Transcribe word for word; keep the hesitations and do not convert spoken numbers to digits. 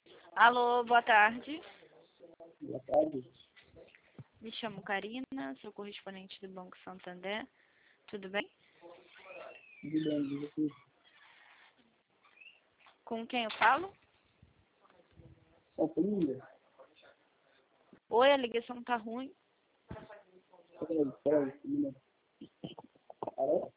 Alô, boa tarde. Boa tarde. Me chamo Karina, sou correspondente do Banco Santander. Tudo bem? Tudo bem, e você? Com quem eu falo? Sua família? Oi, a ligação tá ruim. Peraí, peraí, menina. Alô?